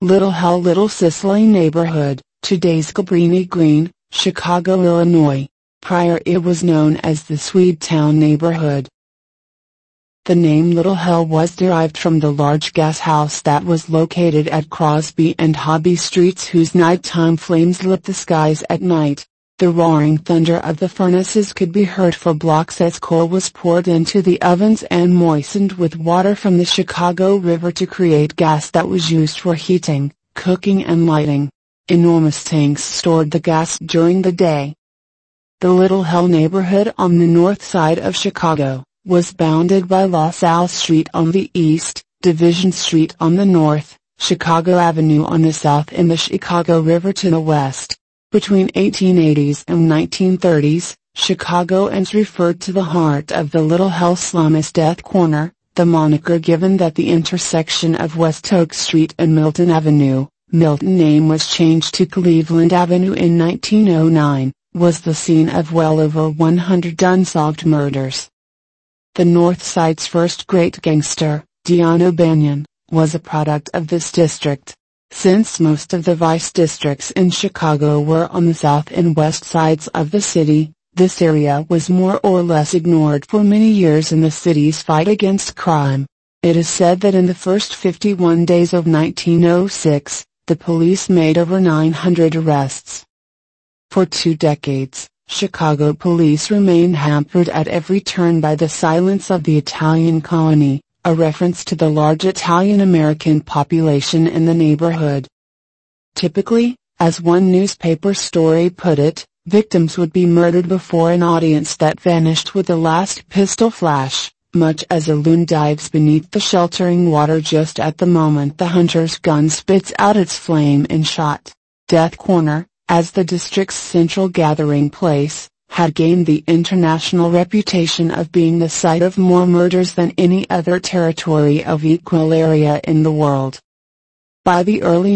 Little Hell, Little Sicily neighborhood, today's Cabrini Green, Chicago, Illinois. Prior it was known as the Swedetown neighborhood. The name Little Hell was derived from the large gas house that was located at Crosby and Hobby Streets, whose nighttime flames lit the skies at night. The roaring thunder of the furnaces could be heard for blocks as coal was poured into the ovens and moistened with water from the Chicago River to create gas that was used for heating, cooking and lighting. Enormous tanks stored the gas during the day. The Little Hell neighborhood on the north side of Chicago was bounded by LaSalle Street on the east, Division Street on the north, Chicago Avenue on the south and the Chicago River to the west. Between 1880s and 1930s, Chicagoans referred to the heart of the Little Hell slum as Death Corner, the moniker given that the intersection of West Oak Street and Milton Avenue, Milton name was changed to Cleveland Avenue in 1909, was the scene of well over 100 unsolved murders. The North Side's first great gangster, Dion O'Banion, was a product of this district. Since most of the vice districts in Chicago were on the south and west sides of the city, this area was more or less ignored for many years in the city's fight against crime. It is said that in the first 51 days of 1906, the police made over 900 arrests. For 2 decades, Chicago police remained hampered at every turn by the silence of the Italian colony, a reference to the large Italian-American population in the neighborhood. Typically, as one newspaper story put it, victims would be murdered before an audience that vanished with the last pistol flash, much as a loon dives beneath the sheltering water just at the moment the hunter's gun spits out its flame and shot. Death Corner, as the district's central gathering place, had gained the international reputation of being the site of more murders than any other territory of equal area in the world. By the early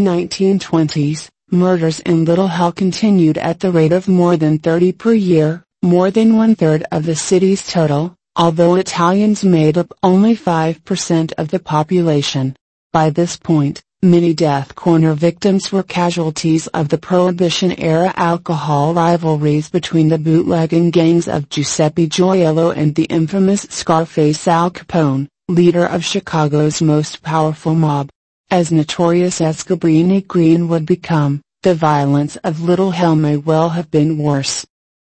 1920s, murders in Little Hell continued at the rate of more than 30 per year, more than 1/3 of the city's total, although Italians made up only 5% of the population. By this point, many Death Corner victims were casualties of the Prohibition-era alcohol rivalries between the bootlegging gangs of Giuseppe Gioiello and the infamous Scarface Al Capone, leader of Chicago's most powerful mob. As notorious as Cabrini Green would become, the violence of Little Hell may well have been worse.